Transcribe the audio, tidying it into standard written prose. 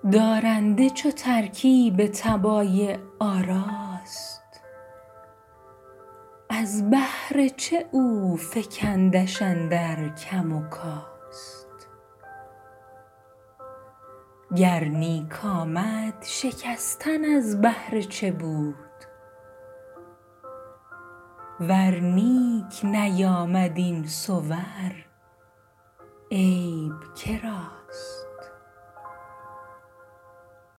دارنده چو ترکیب طبایع آراست، از بهر چه او فکندش اندر کم و کاست. گر نیک آمد شکستن از بهر چه بود، ور نیک نیامد این صور عیب که راست.